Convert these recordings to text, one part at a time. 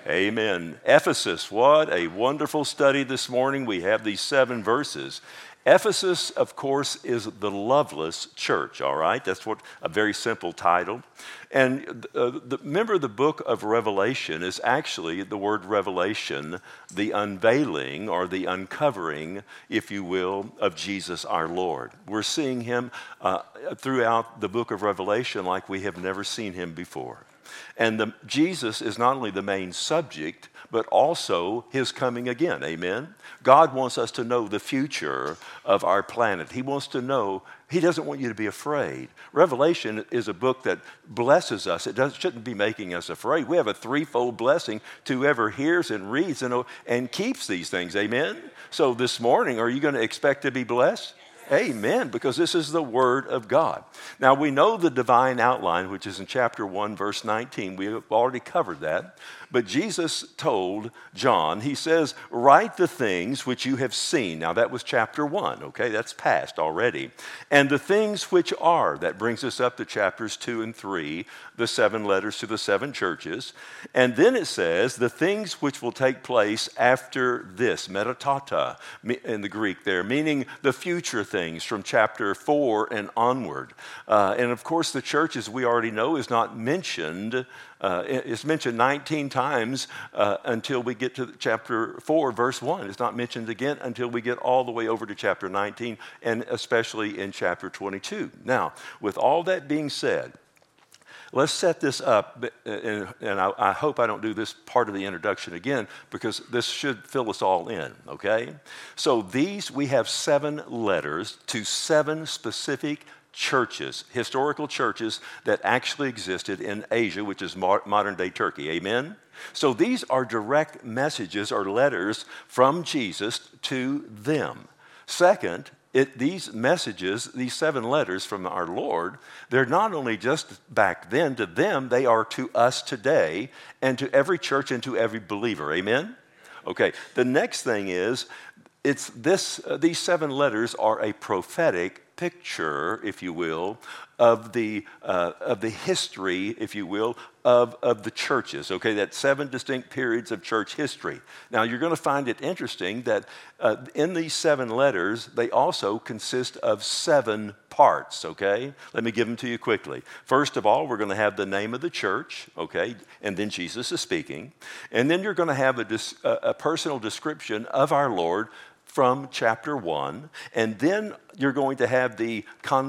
Amen. Ephesus, what a wonderful study this morning. We have these 7 verses. Ephesus, of course, is the loveless church, all right? That's what a very simple title. And remember, the book of Revelation is actually the word revelation, the unveiling or the uncovering, if you will, of Jesus our Lord. We're seeing him throughout the book of Revelation like we have never seen him before. And Jesus is not only the main subject, but also his coming again, amen? God wants us to know the future of our planet. He wants to know, he doesn't want you to be afraid. Revelation is a book that blesses us. It shouldn't be making us afraid. We have a threefold blessing to whoever hears and reads and keeps these things, amen? So this morning, are you going to expect to be blessed? Amen, because this is the Word of God. Now, we know the divine outline, which is in chapter 1, verse 19. We have already covered that. But Jesus told John, he says, write the things which you have seen. Now, that was chapter 1, okay? That's past already. And the things which are, that brings us up to chapters 2 and 3, the 7 letters to the 7 churches. And then it says, the things which will take place after this, metatata in the Greek there, meaning the future things from chapter 4 and onward. And of course, the church, as we already know, is not mentioned. It's mentioned 19 times until we get to chapter 4, verse 1. It's not mentioned again until we get all the way over to chapter 19, and especially in chapter 22. Now, with all that being said, let's set this up, and I hope I don't do this part of the introduction again, because this should fill us all in, okay? So we have 7 letters to 7 specific churches, historical churches that actually existed in Asia, which is modern-day Turkey, amen? So these are direct messages or letters from Jesus to them. Second, these messages, these 7 letters from our Lord, they're not only just back then to them, they are to us today and to every church and to every believer, amen? Okay, the next thing is, these 7 letters are a prophetic picture, if you will, of the history, if you will, of the churches. Okay, that's 7 distinct periods of church history. Now, you're going to find it interesting that in these 7 letters, they also consist of 7 parts. Okay, let me give them to you quickly. First of all, we're going to have the name of the church. Okay, and then Jesus is speaking, and then you're going to have a personal description of our Lord from chapter 1, and then you're going to have the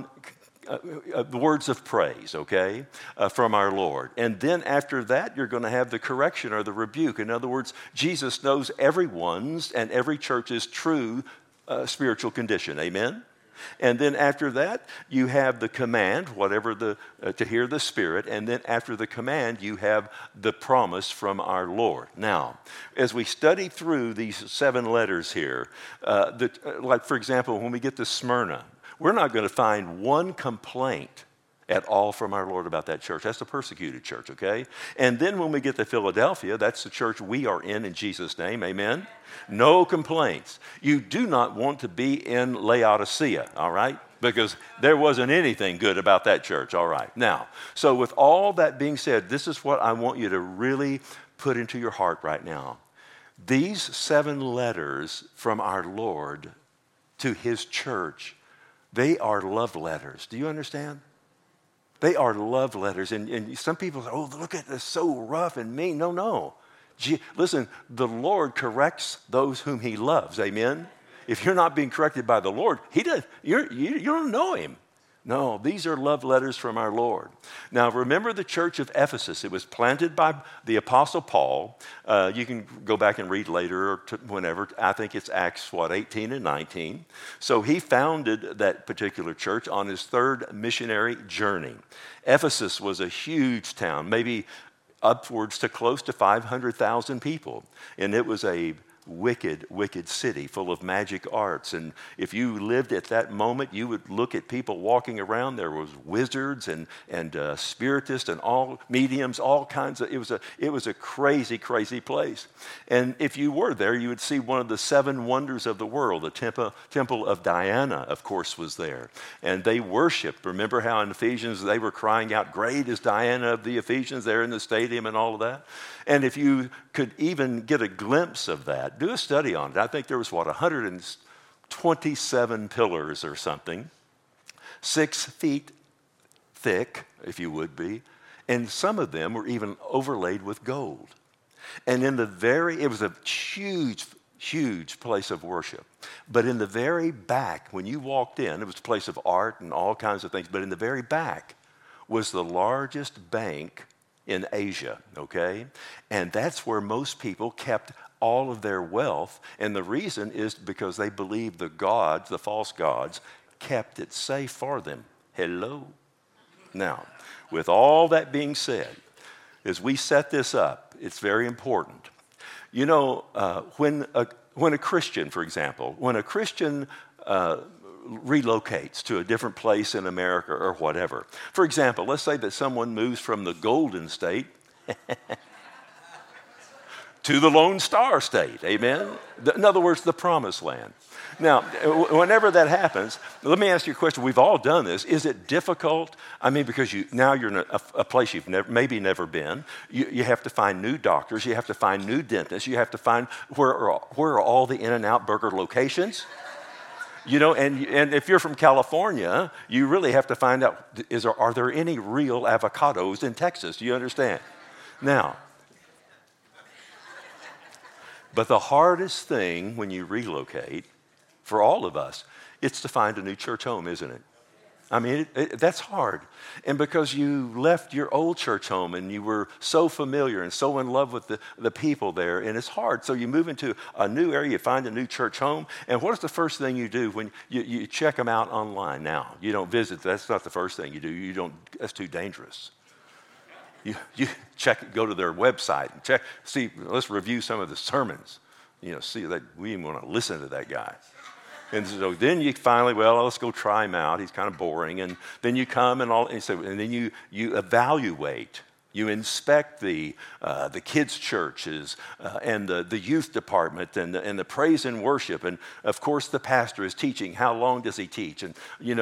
words of praise, okay, from our Lord. And then after that, you're going to have the correction or the rebuke. In other words, Jesus knows everyone's and every church's true spiritual condition, amen? And then after that, you have the command, to hear the Spirit. And then after the command, you have the promise from our Lord. Now, as we study through these 7 letters here, like for example, when we get to Smyrna, we're not going to find one complaint at all from our Lord about that church. That's the persecuted church, okay? And then when we get to Philadelphia, that's the church we are in Jesus' name, amen? No complaints. You do not want to be in Laodicea, all right? Because there wasn't anything good about that church, all right? Now, so with all that being said, this is what I want you to really put into your heart right now. These 7 letters from our Lord to his church, they are love letters. Do you understand? They are love letters. And some people say, oh, look at this, so rough and mean. No. Listen, the Lord corrects those whom he loves. Amen? If you're not being corrected by the Lord, you don't know him. No, these are love letters from our Lord. Now, remember the church of Ephesus. It was planted by the Apostle Paul. You can go back and read later or whenever. I think it's Acts, 18 and 19. So he founded that particular church on his 3rd missionary journey. Ephesus was a huge town, maybe upwards to close to 500,000 people. And it was a wicked, wicked city full of magic arts. And if you lived at that moment, you would look at people walking around. There was wizards and spiritists and all mediums, all kinds of, it was a crazy, crazy place. And if you were there, you would see one of the seven wonders of the world. The temple of Diana, of course, was there. And they worshiped. Remember how in Ephesians they were crying out, "Great is Diana of the Ephesians," there in the stadium and all of that. And if you could even get a glimpse of that, do a study on it. I think there was, 127 pillars or something, 6 feet thick, if you would be, and some of them were even overlaid with gold. And it was a huge, huge place of worship. But in the very back, when you walked in, it was a place of art and all kinds of things, but in the very back was the largest bank in Asia, okay? And that's where most people kept all of their wealth, and the reason is because they believed the gods, the false gods, kept it safe for them. Hello? Now, with all that being said, as we set this up, it's very important. You know, when a Christian, for example, relocates to a different place in America or whatever. For example, let's say that someone moves from the Golden State to the Lone Star State, amen? In other words, the Promised Land. Now, whenever that happens, let me ask you a question. We've all done this. Is it difficult? I mean, because now you're in a place you've maybe never been. You have to find new doctors. You have to find new dentists. You have to find where are all the In-N-Out Burger locations? You know, and if you're from California, you really have to find out, are there any real avocados in Texas? Do you understand? Now, but the hardest thing when you relocate, for all of us, it's to find a new church home, isn't it? I mean, that's hard. And because you left your old church home and you were so familiar and so in love with the people there, and it's hard. So you move into a new area, you find a new church home, and what is the first thing you do when you check them out online now? You don't visit. That's not the first thing you do. That's too dangerous. You go to their website and check, see, let's review some of the sermons. You know, see that we even want to listen to that guy. And so then you finally, let's go try him out. He's kind of boring. And then you come and then you evaluate. You inspect the kids' churches and the youth department and the praise and worship. And of course, the pastor is teaching. How long does he teach? And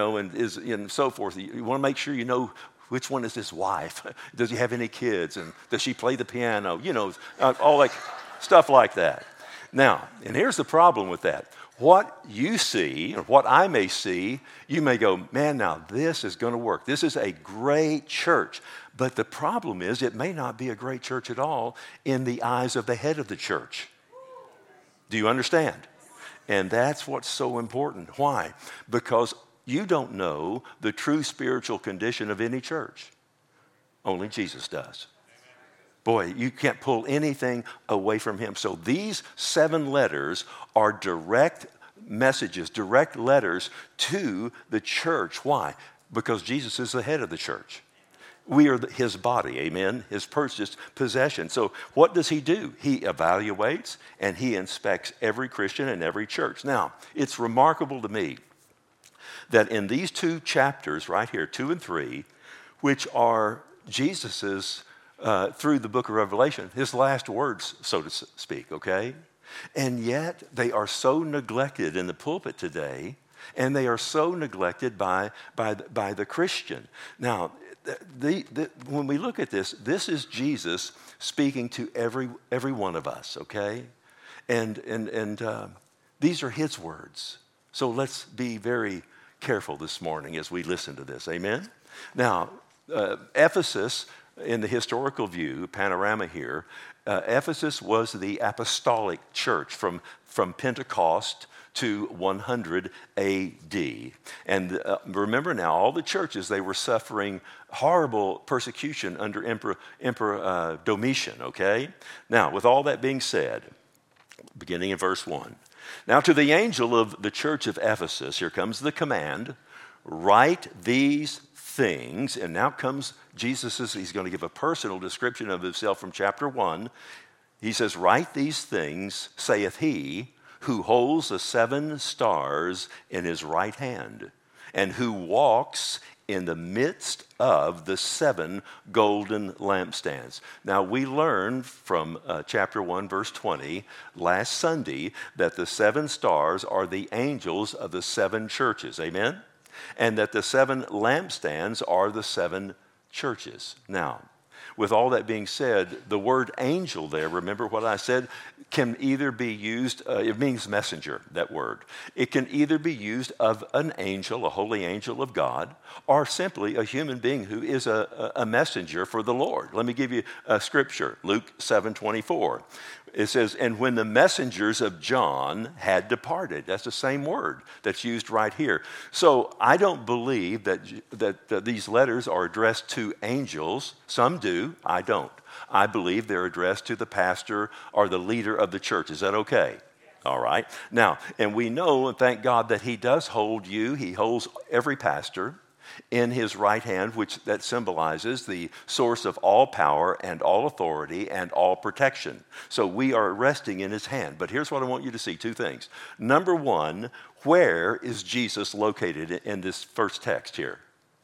and so forth. You want to make sure you know which one is his wife. Does he have any kids? And does she play the piano? You know, all like stuff like that. Now, and here's the problem with that. What you see, or what I may see, you may go, man, now this is going to work. This is a great church. But the problem is it may not be a great church at all in the eyes of the head of the church. Do you understand? And that's what's so important. Why? Because you don't know the true spiritual condition of any church. Only Jesus does. Boy, you can't pull anything away from him. So these 7 letters are direct messages, direct letters to the church. Why? Because Jesus is the head of the church. We are his body, amen, his purchased possession. So what does he do? He evaluates and he inspects every Christian and every church. Now, it's remarkable to me that in these 2 chapters right here, 2 and 3, which are Jesus's through the book of Revelation, his last words, so to speak, okay? And yet they are so neglected in the pulpit today, and they are so neglected by the Christian. Now, when we look at this is Jesus speaking to every one of us, okay? And these are his words. So let's be very careful this morning as we listen to this, amen? Now, Ephesus, in the historical view, panorama here, Ephesus was the apostolic church from Pentecost to 100 AD. And remember now, all the churches, they were suffering horrible persecution under Emperor Domitian, okay? Now, with all that being said, beginning in verse 1, now to the angel of the church of Ephesus, here comes the command, write these things, and now comes he's going to give a personal description of himself from chapter 1. He says, write these things, saith he, who holds the 7 stars in his right hand, and who walks in the midst of the 7 golden lampstands. Now, we learned from chapter 1, verse 20, last Sunday, that the 7 stars are the angels of the 7 churches. Amen? And that the 7 lampstands are the 7 churches. Now, with all that being said, the word angel there, remember what I said, can either be used, it means messenger, that word. It can either be used of an angel, a holy angel of God, or simply a human being who is a messenger for the Lord. Let me give you a scripture, Luke 7:24. It says, and when the messengers of John had departed. That's the same word that's used right here. So I don't believe that these letters are addressed to angels. Some do. I don't. I believe they're addressed to the pastor or the leader of the church. Is that okay? All right. Now, and we know and thank God that he does hold you. He holds every pastor in his right hand, which that symbolizes the source of all power and all authority and all protection. So we are resting in his hand. But here's what I want you to see, 2 things. Number 1, where is Jesus located in this first text here?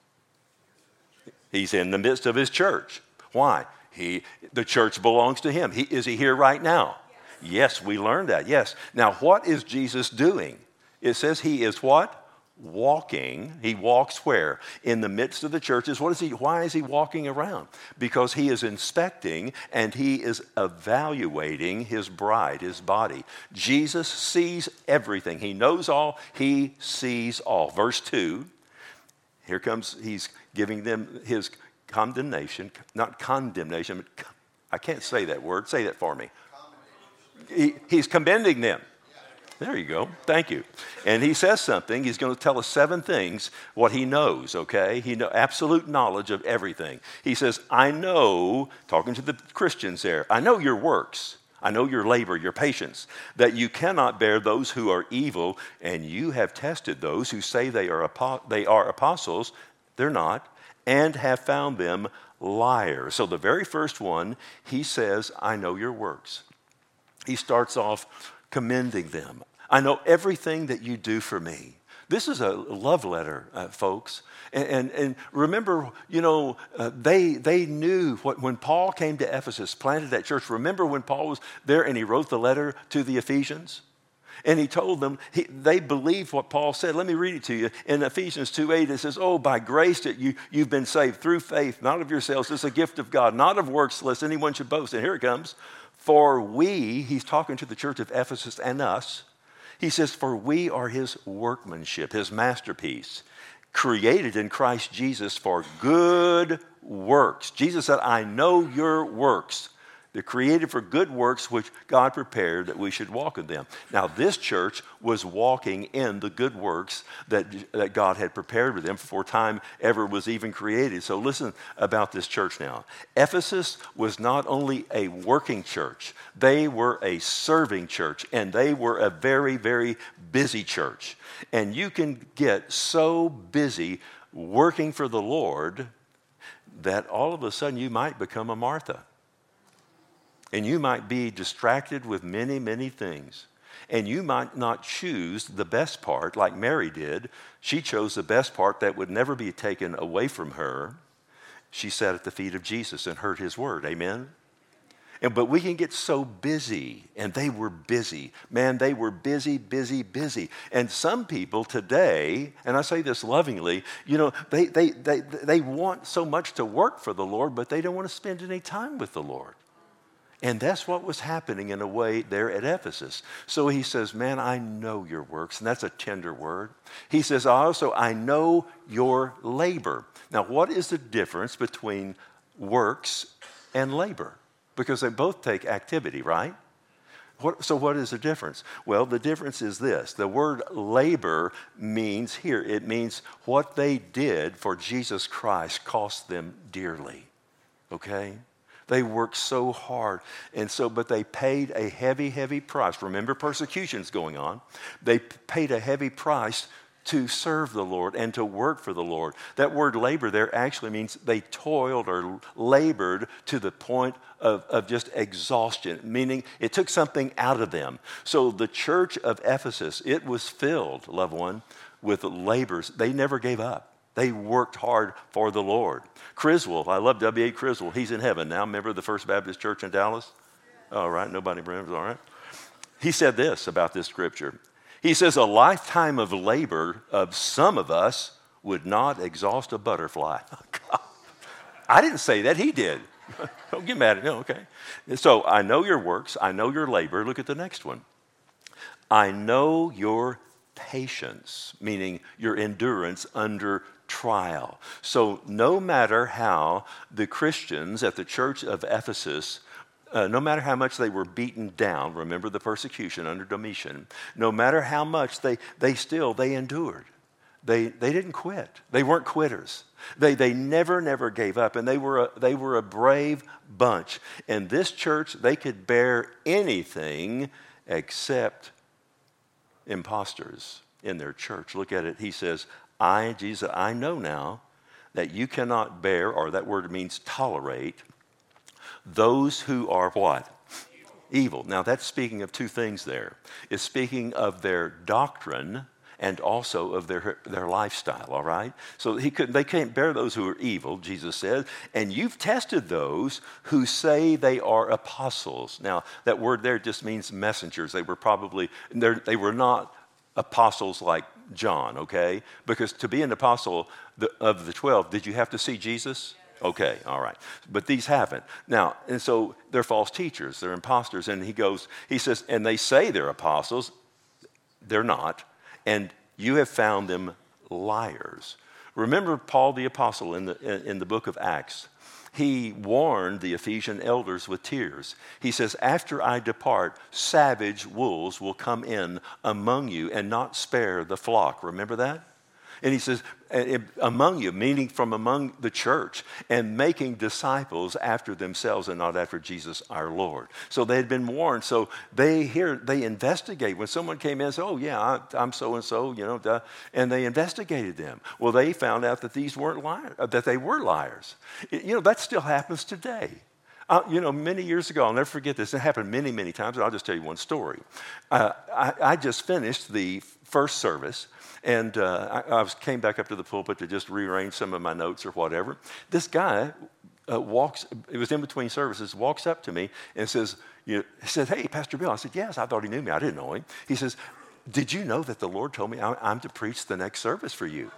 He's in the midst of his church. Why? The church belongs to him. Is he here right now? Yes, we learned that. Yes. Now, what is Jesus doing? It says he is what? Walking. He walks where? In the midst of the churches. Why is he walking around? Because he is inspecting and he is evaluating his bride, his body. Jesus sees everything. He knows all. He sees all. Verse 2, here comes, he's giving them his condemnation, not condemnation, but I can't say that word. Say that for me. He's commending them. There you go. Thank you. And he says something. He's going to tell us 7 things, what he knows, okay? He knows absolute knowledge of everything. He says, I know, talking to the Christians there, I know your works. I know your labor, your patience, that you cannot bear those who are evil, and you have tested those who say they are apostles. They're not, and have found them liars. So the very first one, he says, I know your works. He starts off commending them. I know everything that you do for me. This is a love letter, folks. And remember, they knew when Paul came to Ephesus, planted that church. Remember when Paul was there and he wrote the letter to the Ephesians? And he told them, they believed what Paul said. Let me read it to you. In Ephesians 2:8, it says, oh, by grace that you've been saved through faith, not of yourselves. It's a gift of God, not of works, lest anyone should boast. And here it comes. For we, he's talking to the church of Ephesus and us, he says, for we are his workmanship, his masterpiece, created in Christ Jesus for good works. Jesus said, I know your works. They're created for good works which God prepared that we should walk in them. Now, this church was walking in the good works that God had prepared for them before time ever was even created. So listen about this church now. Ephesus was not only a working church, they were a serving church, and they were a very, very busy church. And you can get so busy working for the Lord that all of a sudden you might become a Martha. And you might be distracted with many, many things. And you might not choose the best part like Mary did. She chose the best part that would never be taken away from her. She sat at the feet of Jesus and heard his word. Amen? But we can get so busy, and they were busy. Man, they were busy, busy, busy. And some people today, and I say this lovingly, they want so much to work for the Lord, but they don't want to spend any time with the Lord. And that's what was happening in a way there at Ephesus. So he says, man, I know your works. And that's a tender word. He says, I know your labor. Now, what is the difference between works and labor? Because they both take activity, right? So what is the difference? Well, the difference is this. The word labor means here, it means what they did for Jesus Christ cost them dearly. Okay? They worked so hard, but they paid a heavy, heavy price. Remember, persecution's going on. They paid a heavy price to serve the Lord and to work for the Lord. That word labor there actually means they toiled or labored to the point of just exhaustion, meaning it took something out of them. So the church of Ephesus, it was filled, loved one, with labors. They never gave up. They worked hard for the Lord. Criswell, I love W.A. Criswell. He's in heaven now. Remember the First Baptist Church in Dallas? All right, nobody remembers, all right. He said this about this scripture. He says, a lifetime of labor of some of us would not exhaust a butterfly. I didn't say that, he did. Don't get mad at me, okay. So I know your works, I know your labor. Look at the next one. I know your patience, meaning your endurance under trial. So no matter how the Christians at the church of Ephesus, no matter how much they were beaten down, remember the persecution under Domitian, no matter how much they endured. They didn't quit. They weren't quitters. They never gave up, and they were a brave bunch. And this church, they could bear anything except imposters in their church. Look at it. He says, Jesus, I know now that you cannot bear, or that word means tolerate, those who are what? Evil. Now that's speaking of two things there. It's speaking of their doctrine and also of their lifestyle, all right? So they can't bear those who are evil, Jesus said, and you've tested those who say they are apostles. Now that word there just means messengers. They were not apostles like John, okay? Because to be an apostle of the 12, did you have to see Jesus? Okay, all right. But these haven't. Now, and so they're false teachers, they're imposters. And he says, and they say they're apostles, they're not, and you have found them liars. Remember Paul the apostle in the book of Acts. He warned the Ephesian elders with tears. He says, after I depart, savage wolves will come in among you and not spare the flock. Remember that? And he says, among you, meaning from among the church, and making disciples after themselves and not after Jesus our Lord. So they had been warned. So they investigate. When someone came in and said, oh yeah, I'm so-and-so, and they investigated them. Well, they found out that these weren't liars, that they were liars. That still happens today. Many years ago, I'll never forget this. It happened many, many times. I'll just tell you one story. I just finished the first service, and I came back up to the pulpit to just rearrange some of my notes or whatever. This guy it was in between services, walks up to me and says, he said, hey, Pastor Bill. I said, yes, I thought he knew me. I didn't know him. He says, did you know that the Lord told me I'm to preach the next service for you?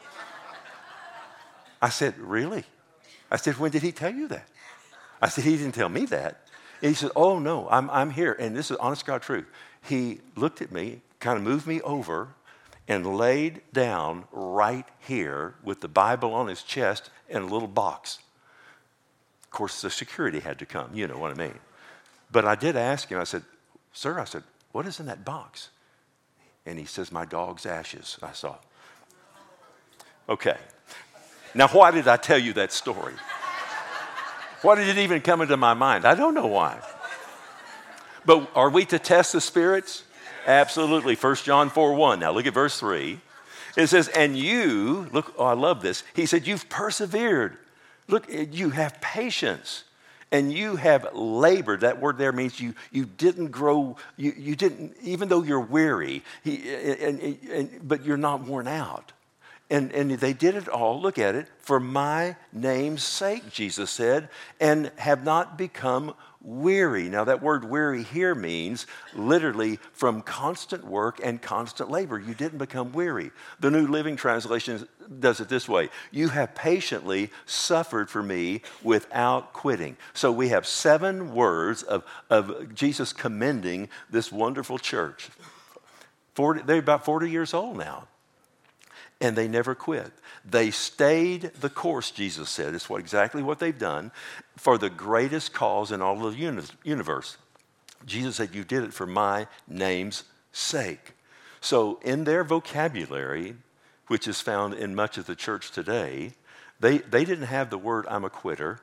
I said, really? I said, when did he tell you that? I said, he didn't tell me that. And he said, oh, no, I'm here. And this is honest God truth. He looked at me, kind of moved me over, and laid down right here with the Bible on his chest in a little box. Of course, the security had to come. You know what I mean. But I did ask him, I said, sir, what is in that box? And he says, my dog's ashes. I saw. Okay. Now, why did I tell you that story? Why did it even come into my mind? I don't know why. But are we to test the spirits? Absolutely. 1 John 4:1. Now look at verse 3. It says, and you, look, I love this. He said, you've persevered. Look, you have patience. And you have labored. That word there means you didn't grow, you didn't, even though you're weary, but you're not worn out. And they did it all, look at it, for my name's sake, Jesus said, and have not become weary. Now that word weary here means literally from constant work and constant labor. You didn't become weary. The New Living Translation does it this way. You have patiently suffered for me without quitting. So we have 7 words of Jesus commending this wonderful church. They're about 40 years old now. And they never quit. They stayed the course, Jesus said. It's exactly what they've done for the greatest cause in all of the universe. Jesus said, you did it for my name's sake. So in their vocabulary, which is found in much of the church today, they didn't have the word I'm a quitter.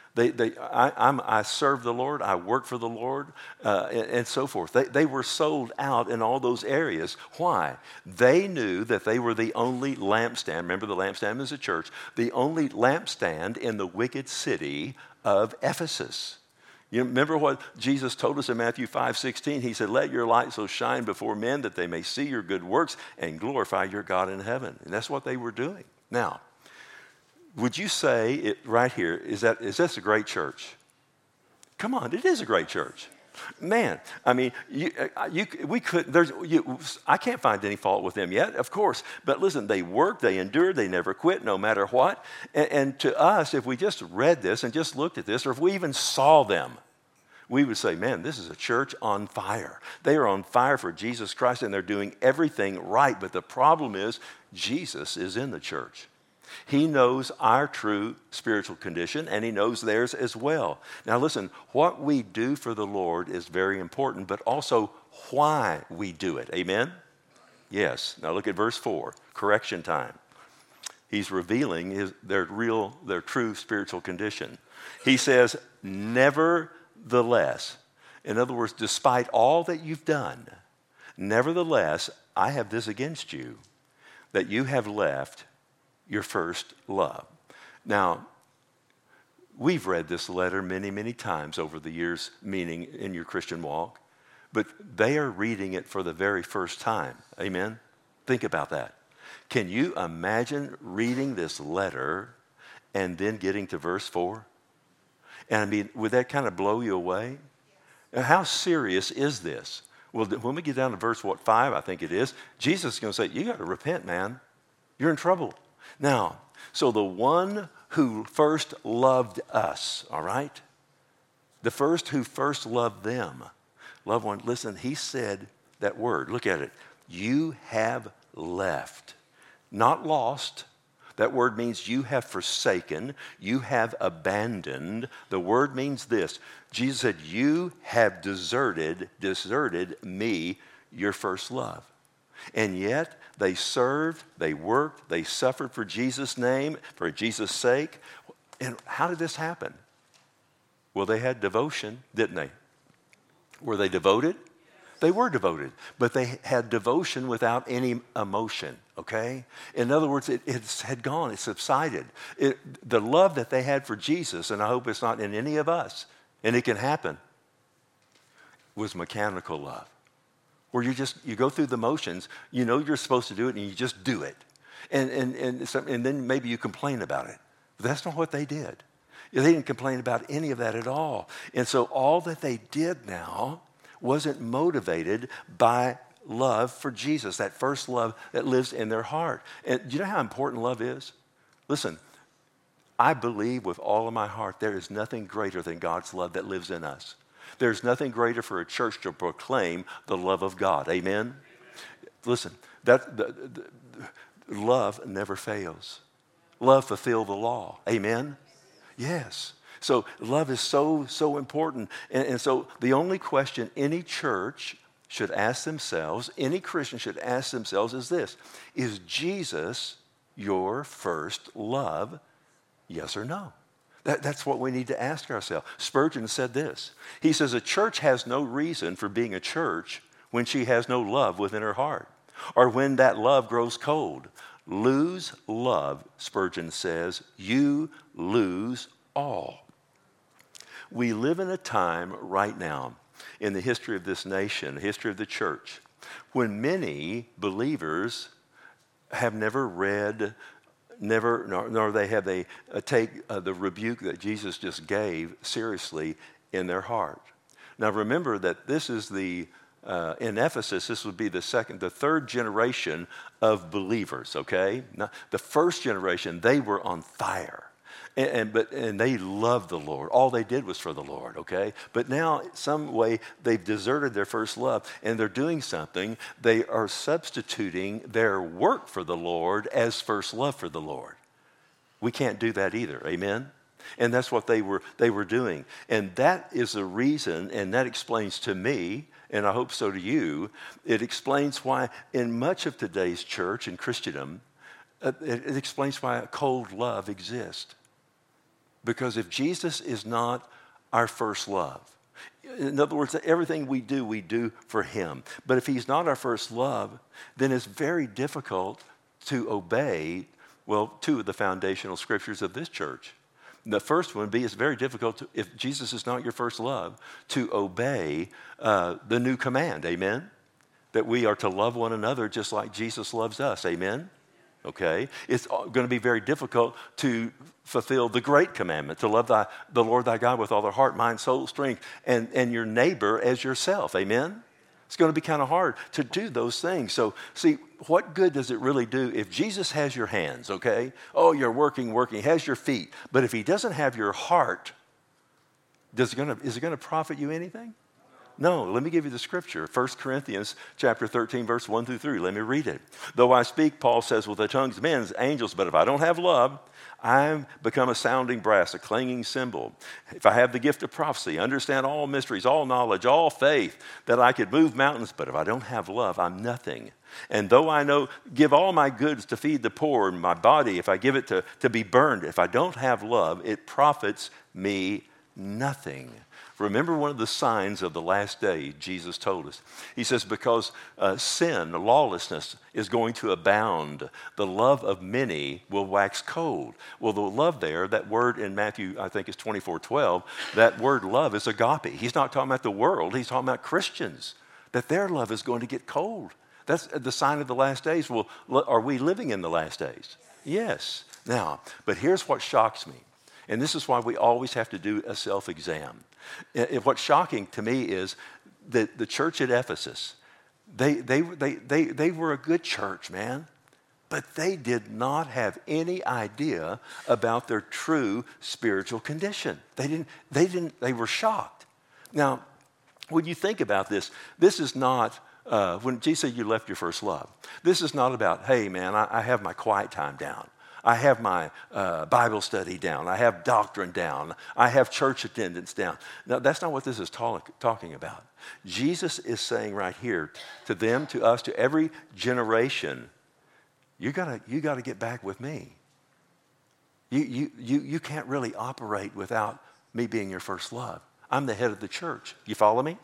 I serve the Lord, I work for the Lord, and so forth. They were sold out in all those areas. Why? They knew that they were the only lampstand. Remember, the lampstand is a church. The only lampstand in the wicked city of Ephesus. You remember what Jesus told us in Matthew 5:16? He said, "Let your light so shine before men that they may see your good works and glorify your God in heaven." And that's what they were doing. Now, would you say it right here, is this a great church? Come on, it is a great church. Man, I mean, I can't find any fault with them yet, of course. But listen, they worked, they endured, they never quit, no matter what. And to us, if we just read this and just looked at this, or if we even saw them, we would say, man, this is a church on fire. They are on fire for Jesus Christ, and they're doing everything right. But the problem is, Jesus is in the church. He knows our true spiritual condition, and he knows theirs as well. Now listen, what we do for the Lord is very important, but also why we do it. Amen? Yes. Now look at verse 4, correction time. He's revealing their true spiritual condition. He says, nevertheless, in other words, despite all that you've done, nevertheless, I have this against you, that you have left your first love. Now, we've read this letter many, many times over the years, meaning in your Christian walk, but they are reading it for the very first time. Amen? Think about that. Can you imagine reading this letter and then getting to verse 4? And I mean, would that kind of blow you away? How serious is this? Well, when we get down to verse 5, I think it is, Jesus is going to say, you got to repent, man. You're in trouble. Now, so the one who first loved us, all right? The first who first loved them. Loved one, listen, he said that word. Look at it. You have left. Not lost. That word means you have forsaken. You have abandoned. The word means this. Jesus said, you have deserted me, your first love. And yet, they served, they worked, they suffered for Jesus' name, for Jesus' sake. And how did this happen? Well, they had devotion, didn't they? Were they devoted? They were devoted, but they had devotion without any emotion, okay? In other words, it had gone, it subsided. The love that they had for Jesus, and I hope it's not in any of us, and it can happen, was mechanical love. Where you go through the motions, you know you're supposed to do it, and you just do it. And then maybe you complain about it. But that's not what they did. They didn't complain about any of that at all. And so all that they did now wasn't motivated by love for Jesus, that first love that lives in their heart. And do you know how important love is? Listen, I believe with all of my heart there is nothing greater than God's love that lives in us. There's nothing greater for a church to proclaim the love of God. Amen? Listen, love never fails. Love fulfills the law. Amen? Yes. So love is so important. And so the only question any church should ask themselves, any Christian should ask themselves is this: is Jesus your first love? Yes or no? That's what we need to ask ourselves. Spurgeon said this. He says, a church has no reason for being a church when she has no love within her heart, or when that love grows cold. Lose love, Spurgeon says, you lose all. We live in a time right now in the history of this nation, the history of the church, when many believers have never read, nor they take the rebuke that Jesus just gave seriously in their heart. Now remember that this is in Ephesus, this would be the third generation of believers, okay? Now, the first generation, they were on fire. And they loved the Lord. All they did was for the Lord, okay? But now, some way, they've deserted their first love, and they're doing something. They are substituting their work for the Lord as first love for the Lord. We can't do that either, amen? And that's what they were doing. And that is the reason, and that explains to me, and I hope so to you, it explains why in much of today's church and Christendom, it explains why a cold love exists. Because if Jesus is not our first love, in other words, everything we do for him. But if he's not our first love, then it's very difficult to obey, well, two of the foundational scriptures of this church. The first one would be, it's very difficult, if Jesus is not your first love, to obey the new command, amen? That we are to love one another just like Jesus loves us, amen? Okay? It's going to be very difficult to fulfill the great commandment, to love the Lord thy God with all their heart, mind, soul, strength, and your neighbor as yourself, amen? It's going to be kind of hard to do those things. So, see, what good does it really do if Jesus has your hands, okay? Oh, you're working, he has your feet. But if he doesn't have your heart, is it going to profit you anything? No, let me give you the scripture. 1 Corinthians chapter 13, verse 1 through 3. Let me read it. Though I speak, Paul says, with the tongues of men, angels, but if I don't have love, I've become a sounding brass, a clanging cymbal. If I have the gift of prophecy, understand all mysteries, all knowledge, all faith, that I could move mountains, but if I don't have love, I'm nothing. And though I know, give all my goods to feed the poor, and my body, if I give it to be burned, if I don't have love, it profits me nothing. Remember one of the signs of the last day, Jesus told us. He says, because sin, lawlessness is going to abound, the love of many will wax cold. Well, the love there, that word in Matthew, I think it's 24:12, that word love is agape. He's not talking about the world, he's talking about Christians, that their love is going to get cold. That's the sign of the last days. Well, are we living in the last days? Yes. Now, but here's what shocks me. And this is why we always have to do a self-exam. What's shocking to me is that the church at Ephesus, they were a good church, man, but they did not have any idea about their true spiritual condition. They were shocked. Now, when you think about this, this is not, when Jesus said you left your first love, this is not about, hey, man, I have my quiet time down. I have my Bible study down. I have doctrine down. I have church attendance down. No, that's not what this is talking about. Jesus is saying right here to them, to us, to every generation, you gotta get back with me. You can't really operate without me being your first love. I'm the head of the church. You follow me?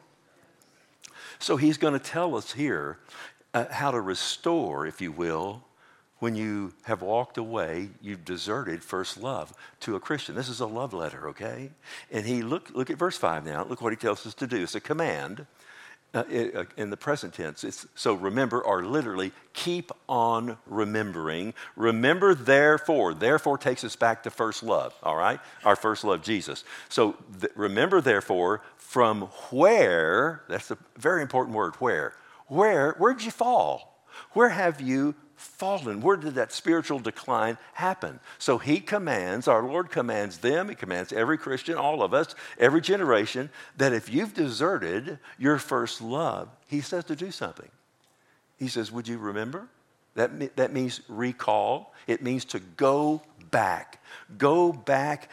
So he's going to tell us here how to restore, if you will, when you have walked away, you've deserted first love to a Christian. This is a love letter, okay? And look at verse 5 now. Look what he tells us to do. It's a command in the present tense. So remember, or literally, keep on remembering. Remember, therefore. Therefore takes us back to first love, all right? Our first love, Jesus. So remember, therefore, from where, that's a very important word, where'd you fall? Where have you fallen? Where did that spiritual decline happen? So he commands, our Lord commands them, he commands every Christian, all of us, every generation, that if you've deserted your first love, he says to do something. He says, would you remember? That means recall. It means to go back. Go back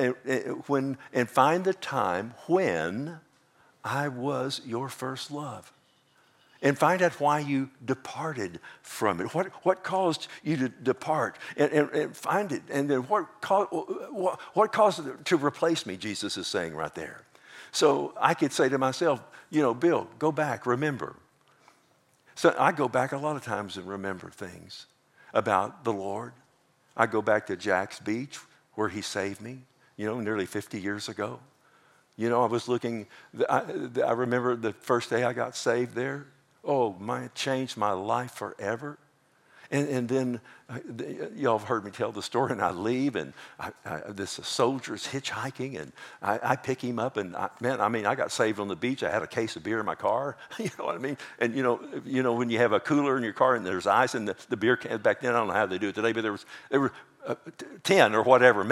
and find the time when I was your first love. And find out why you departed from it. What caused you to depart? And find it. And then what caused it to replace me, Jesus is saying right there. So I could say to myself, Bill, go back, remember. So I go back a lot of times and remember things about the Lord. I go back to Jack's Beach where he saved me, nearly 50 years ago. I was looking, I remember the first day I got saved there. Oh, it changed my life forever. And then y'all have heard me tell the story, and I leave, and this soldier's hitchhiking, and I pick him up, and I got saved on the beach. I had a case of beer in my car. You know what I mean? And when you have a cooler in your car and there's ice in the beer can, back then, I don't know how they do it today, but there were 10 or whatever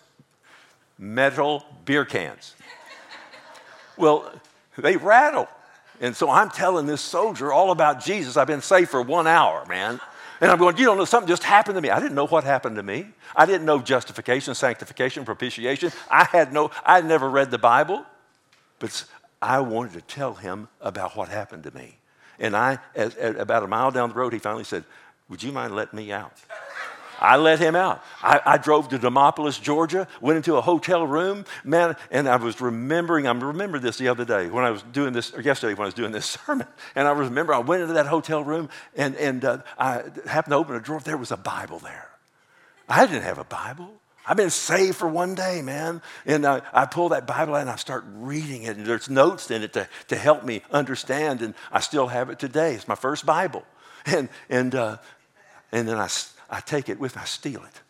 metal beer cans. Well, they rattle. And so I'm telling this soldier all about Jesus. I've been saved for 1 hour, man. And I'm going, something just happened to me. I didn't know what happened to me. I didn't know justification, sanctification, propitiation. I had never read the Bible. But I wanted to tell him about what happened to me. And about a mile down the road, he finally said, would you mind letting me out? I let him out. I drove to Demopolis, Georgia, went into a hotel room, man, and I remember this the other day when I was doing this, or yesterday when I was doing this sermon, and I remember I went into that hotel room, and I happened to open a drawer. There was a Bible there. I didn't have a Bible. I've been saved for one day, man. And I pull that Bible out and I start reading it, and there's notes in it to help me understand, and I still have it today. It's my first Bible. And then I take it with me, I steal it.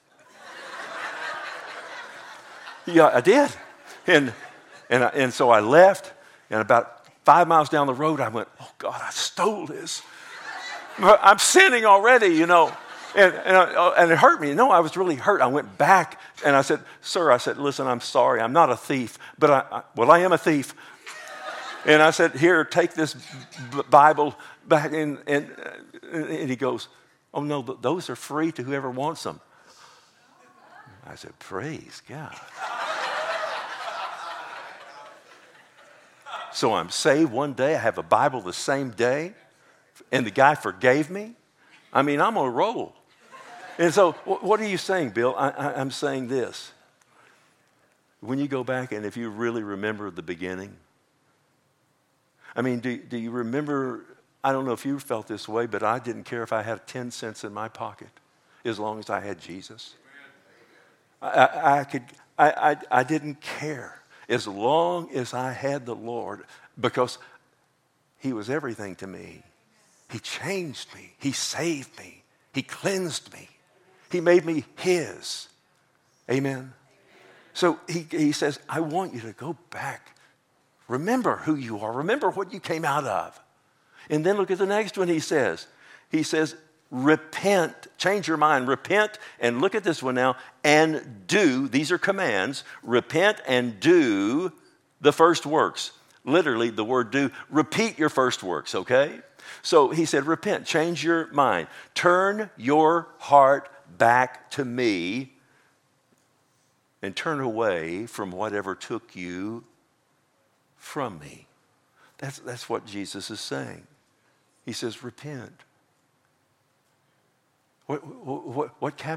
Yeah, I did. And so I left, and about 5 miles down the road, I went, oh, God, I stole this. I'm sinning already, you know. And it hurt me. No, I was really hurt. I went back, and I said, sir, listen, I'm sorry. I'm not a thief, but I am a thief. And I said, here, take this Bible back. And he goes, oh, no, those are free to whoever wants them. I said, praise God. So I'm saved one day. I have a Bible the same day, and the guy forgave me. I mean, I'm on a roll. And so what are you saying, Bill? I'm saying this. When you go back and if you really remember the beginning, I mean, do you remember, I don't know if you felt this way, but I didn't care if I had 10 cents in my pocket as long as I had Jesus. I didn't care as long as I had the Lord, because he was everything to me. He changed me. He saved me. He cleansed me. He made me his. Amen. So he says, I want you to go back. Remember who you are. Remember what you came out of. And then look at the next one he says. He says, repent. Change your mind. Repent. And look at this one now. And do. These are commands. Repent and do the first works. Literally, the word do. Repeat your first works, okay? So he said, repent. Change your mind. Turn your heart back to me and turn away from whatever took you from me. That's what Jesus is saying. He says, repent. What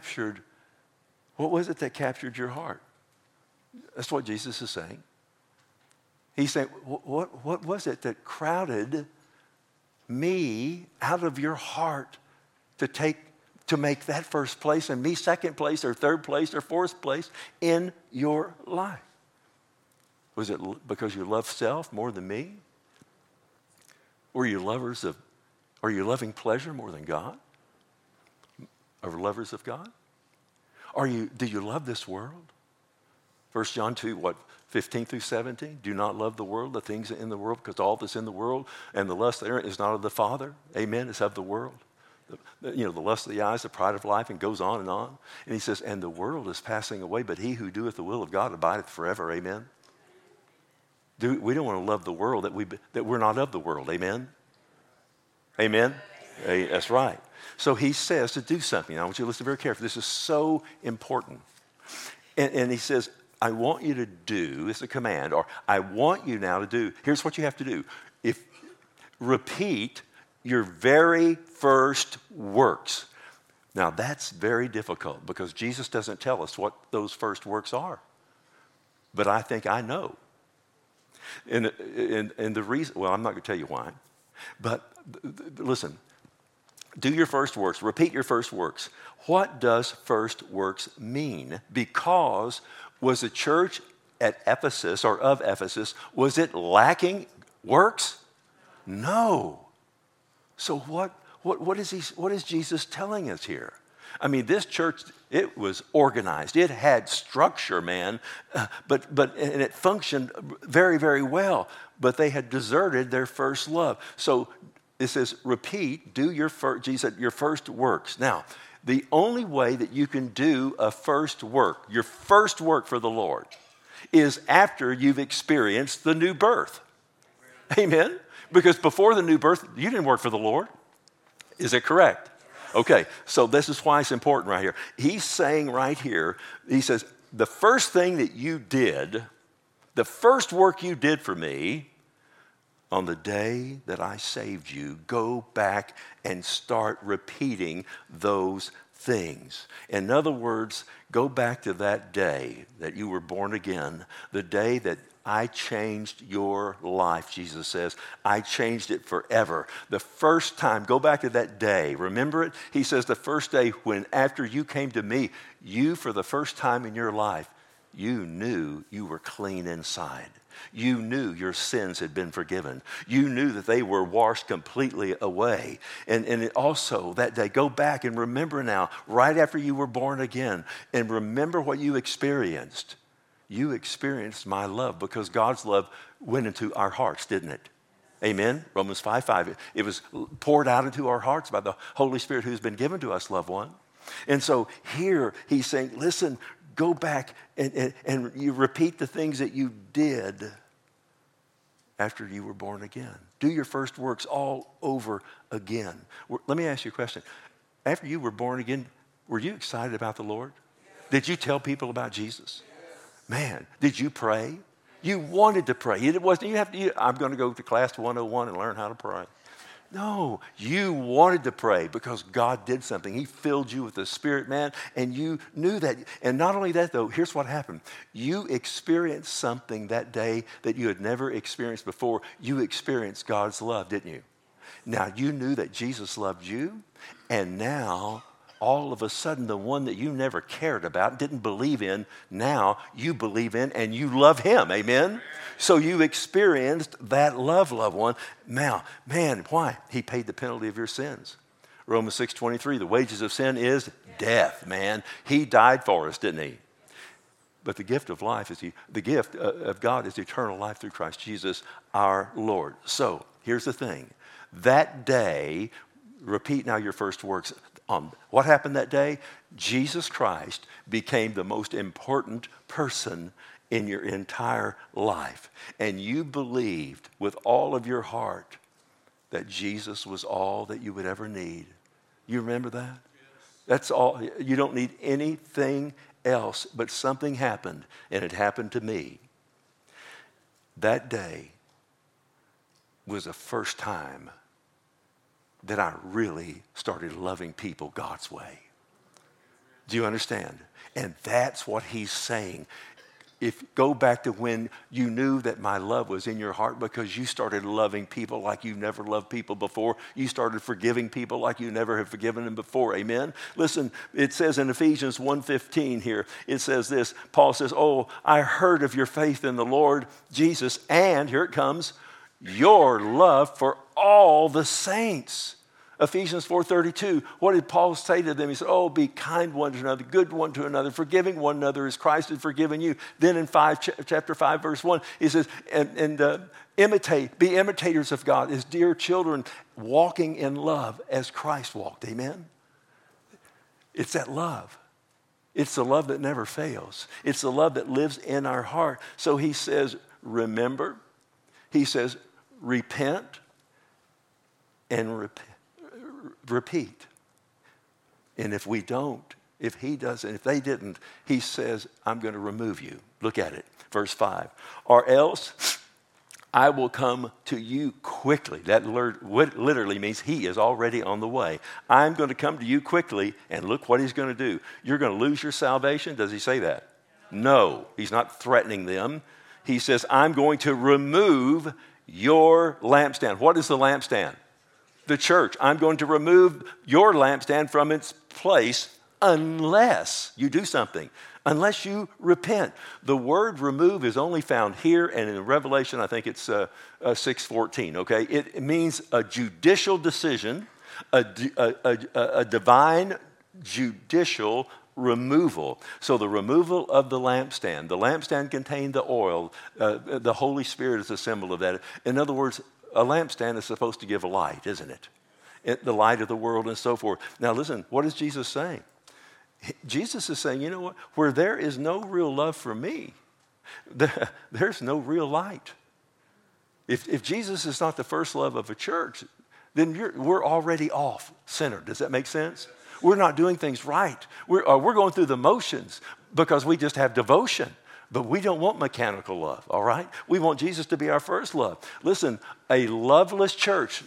was it that captured your heart? That's what Jesus is saying. He's saying, what was it that crowded me out of your heart to make that first place and me second place or third place or fourth place in your life? Was it because you love self more than me? Are you loving pleasure more than God? Are lovers of God? Do you love this world? 1 John 2, 15 through 17? Do not love the world, the things in the world, because all that's in the world and the lust therein is not of the Father. Amen. It's of the world. The lust of the eyes, the pride of life, and goes on. And he says, and the world is passing away, but he who doeth the will of God abideth forever. Amen. We don't want to love the world that we're not of the world. Amen. Amen. Hey, that's right. So he says to do something. I want you to listen very carefully. This is so important. And he says, I want you to do, it's a command, or I want you now to do, here's what you have to do. Repeat your very first works. Now that's very difficult because Jesus doesn't tell us what those first works are. But I think I know. And the reason, well, I'm not going to tell you why. But listen, do your first works. Repeat your first works. What does first works mean? Because was the church at Ephesus or of Ephesus, was it lacking works? No. So what is Jesus telling us here? I mean, this church, it was organized. It had structure, man, and it functioned very, very well. But they had deserted their first love. So it says, repeat, do your first works. Now, the only way that you can do a first work, your first work for the Lord, is after you've experienced the new birth. Amen? Because before the new birth, you didn't work for the Lord. Is it correct? Okay, so this is why it's important right here. He's saying right here, he says, the first thing that you did, the first work you did for me, on the day that I saved you, go back and start repeating those things. In other words, go back to that day that you were born again, the day that I changed your life, Jesus says. I changed it forever. The first time, go back to that day. Remember it? He says the first day when after you came to me, you for the first time in your life, you knew you were clean inside. You knew your sins had been forgiven. You knew that they were washed completely away. And it also that day, go back and remember now, right after you were born again, and remember what you experienced. You experienced my love because God's love went into our hearts, didn't it? Amen? Romans 5:5. It was poured out into our hearts by the Holy Spirit who's been given to us, loved one. And so here he's saying, listen, go back and you repeat the things that you did after you were born again. Do your first works all over again. Let me ask you a question. After you were born again, were you excited about the Lord? Did you tell people about Jesus? Man, did you pray? You wanted to pray. It wasn't, I'm going to go to class 101 and learn how to pray. No, you wanted to pray because God did something. He filled you with the Spirit, man, and you knew that. And not only that, though, here's what happened. You experienced something that day that you had never experienced before. You experienced God's love, didn't you? Now, you knew that Jesus loved you, and now all of a sudden, the one that you never cared about, didn't believe in, now you believe in and you love him. Amen? So you experienced that love, loved one. Now, man, why? He paid the penalty of your sins. Romans 6:23, the wages of sin is death, man. He died for us, didn't he? But the gift of life the gift of God is eternal life through Christ Jesus our Lord. So here's the thing. That day, repeat now your first works. What happened that day? Jesus Christ became the most important person in your entire life. And you believed with all of your heart that Jesus was all that you would ever need. You remember that? Yes. That's all. You don't need anything else, but something happened, and it happened to me. That day was the first time that I really started loving people God's way. Do you understand? And that's what he's saying. Go back to when you knew that my love was in your heart because you started loving people like you never loved people before. You started forgiving people like you never have forgiven them before. Amen? Listen, it says in Ephesians 1:15 here, it says this. Paul says, oh, I heard of your faith in the Lord Jesus, and here it comes, your love for all the saints. Ephesians 4:32, what did Paul say to them? He said, oh, be kind one to another, good one to another, forgiving one another as Christ has forgiven you. Then in chapter 5, verse 1, he says, be imitators of God as dear children, walking in love as Christ walked. Amen? It's that love. It's the love that never fails. It's the love that lives in our heart. So he says, remember. He says, repent and repeat. And if we don't, if he doesn't, if they didn't, he says, I'm going to remove you. Look at it. Verse 5. Or else I will come to you quickly. That literally means he is already on the way. I'm going to come to you quickly, and look what he's going to do. You're going to lose your salvation. Does he say that? No. He's not threatening them. He says, I'm going to remove your lampstand. What is the lampstand? The church. I'm going to remove your lampstand from its place unless you do something, unless you repent. The word remove is only found here and in Revelation, I think it's 6:14, okay? It means a judicial decision, a divine judicial removal. So the removal of the lampstand contained the oil. The Holy Spirit is a symbol of that. In other words, a lampstand is supposed to give a light, isn't it? The light of the world and so forth. Now listen, what is Jesus saying? Jesus is saying, you know what? Where there is no real love for me, there's no real light. If Jesus is not the first love of a church, then we're already off center. Does that make sense? We're not doing things right. We're going through the motions because we just have devotion. But we don't want mechanical love, all right? We want Jesus to be our first love. Listen, a loveless church,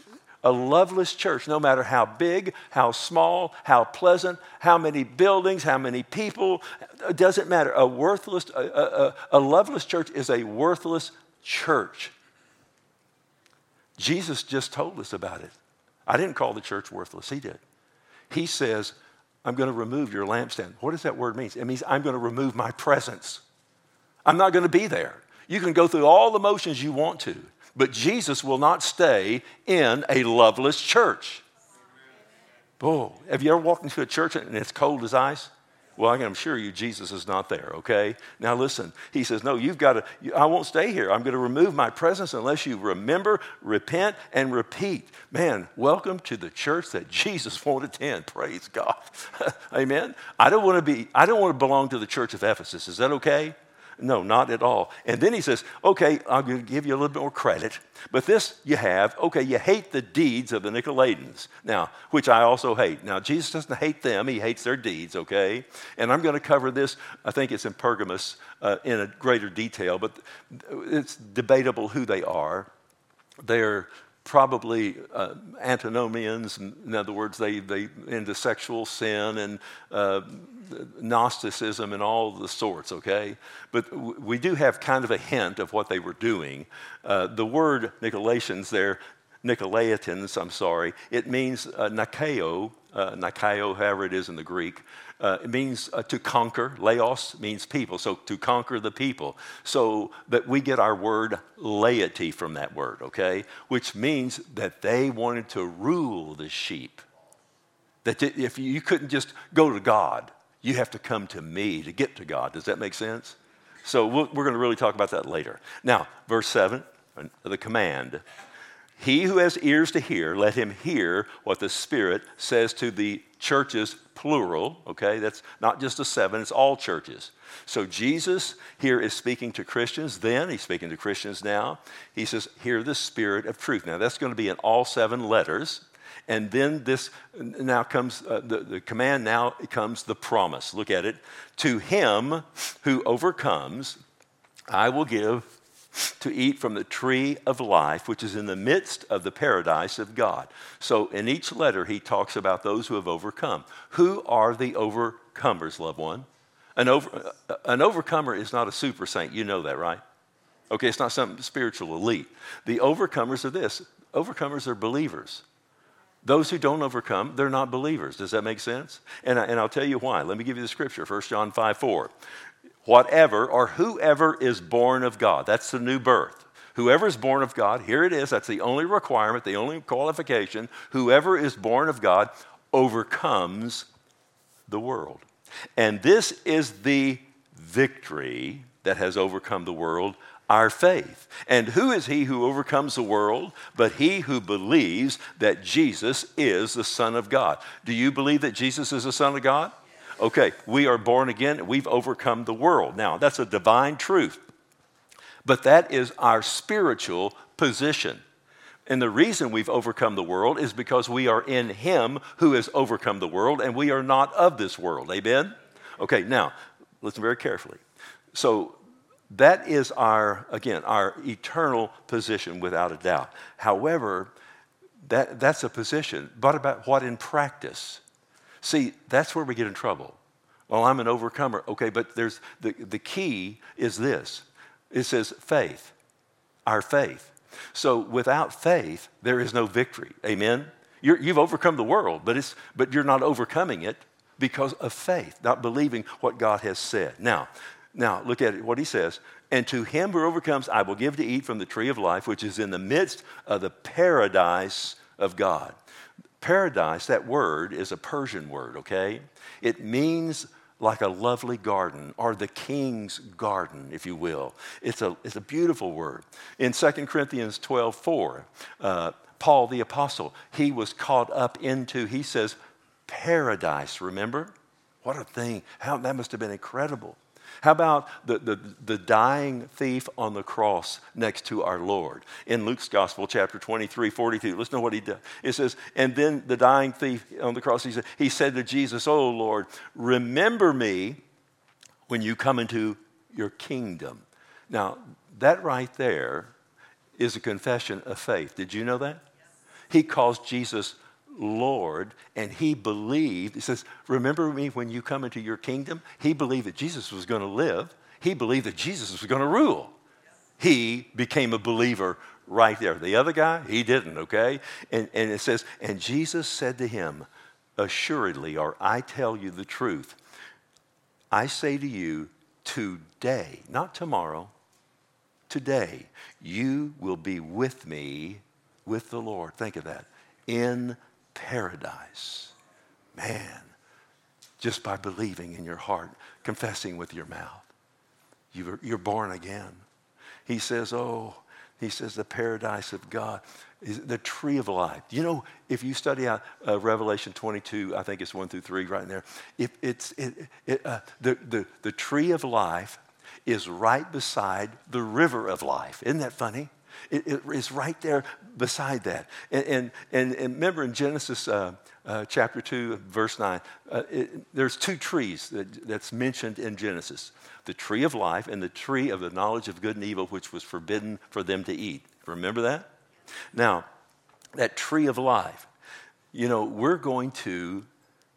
A loveless church, no matter how big, how small, how pleasant, how many buildings, how many people, it doesn't matter. A loveless church is a worthless church. Jesus just told us about it. I didn't call the church worthless. He did. He says, I'm going to remove your lampstand. What does that word mean? It means I'm going to remove my presence. I'm not going to be there. You can go through all the motions you want to, but Jesus will not stay in a loveless church. Oh, have you ever walked into a church and it's cold as ice? Well, I can assure you Jesus is not there, okay? Now listen, he says, no, I won't stay here. I'm going to remove my presence unless you remember, repent, and repeat. Man, welcome to the church that Jesus won't attend. Praise God. Amen? I don't want to belong to the church of Ephesus. Is that okay? No, not at all. And then he says, okay, I'm going to give you a little bit more credit. But this you have, okay, you hate the deeds of the Nicolaitans. Now, which I also hate. Now, Jesus doesn't hate them. He hates their deeds, okay? And I'm going to cover this, I think it's in Pergamos in a greater detail, but it's debatable who they are. They're probably antinomians. In other words, they into sexual sin and Gnosticism and all the sorts, okay? But we do have kind of a hint of what they were doing. The word Nicolaitans there, Nicolaitans, I'm sorry, it means Nikao, however it is in the Greek. It means to conquer. Laos means people, so to conquer the people. So that we get our word laity from that word, okay? Which means that they wanted to rule the sheep. That if you couldn't just go to God, you have to come to me to get to God. Does that make sense? So we're going to really talk about that later. Now, verse 7, the command. He who has ears to hear, let him hear what the Spirit says to the churches, plural, okay? That's not just the 7, it's all churches. So Jesus here is speaking to Christians then, he's speaking to Christians now. He says, hear the Spirit of truth. Now, that's going to be in all 7 letters. And then this now comes, the command now comes the promise. Look at it. To him who overcomes, I will give to eat from the tree of life, which is in the midst of the paradise of God. So in each letter, he talks about those who have overcome. Who are the overcomers, loved one? An overcomer is not a super saint. You know that, right? Okay, it's not some spiritual elite. The overcomers are this. Overcomers are believers. Those who don't overcome, they're not believers. Does that make sense? And I'll tell you why. Let me give you the scripture, 1 John 5:4. Whatever or whoever is born of God, that's the new birth. Whoever is born of God, here it is, that's the only requirement, the only qualification. Whoever is born of God overcomes the world. And this is the victory that has overcome the world, our faith. And who is he who overcomes the world but he who believes that Jesus is the Son of God? Do you believe that Jesus is the Son of God? Okay, we are born again. We've overcome the world. Now, that's a divine truth. But that is our spiritual position. And the reason we've overcome the world is because we are in him who has overcome the world, and we are not of this world. Amen? Okay, now, listen very carefully. So that is our eternal position without a doubt. However, that's a position. But about what in practice? See, that's where we get in trouble. Well, I'm an overcomer. Okay, but there's the key is this. It says faith, our faith. So without faith, there is no victory. Amen? You've overcome the world, but you're not overcoming it because of faith, not believing what God has said. Now, look at it, what he says. And to him who overcomes, I will give to eat from the tree of life, which is in the midst of the paradise of God. Paradise, that word is a Persian word, okay? It means like a lovely garden or the king's garden, if you will. It's a beautiful word. In 2 Corinthians 12:4, Paul the apostle, he was caught up into, he says, paradise, remember? What a thing. That must have been incredible. How about the dying thief on the cross next to our Lord? In Luke's Gospel, chapter 23:42, listen to what he does. It says, and then the dying thief on the cross, he said to Jesus, oh Lord, remember me when you come into your kingdom. Now, that right there is a confession of faith. Did you know that? He calls Jesus Lord, and he believed. He says, remember me when you come into your kingdom? He believed that Jesus was going to live. He believed that Jesus was going to rule. He became a believer right there. The other guy, he didn't, okay? And it says, and Jesus said to him, assuredly, or I tell you the truth, I say to you, today, not tomorrow, today, you will be with me, with the Lord. Think of that. In paradise. Man, just by believing in your heart, confessing with your mouth, you're born again. He says, the paradise of God is the tree of life. You know, if you study out Revelation 22, I think it's 1 through 3 right in there. The tree of life is right beside the river of life. Isn't that funny? It is right there beside that. And remember in Genesis chapter 2, verse 9, there's two trees that's mentioned in Genesis. The tree of life and the tree of the knowledge of good and evil, which was forbidden for them to eat. Remember that? Now, that tree of life, you know, we're going to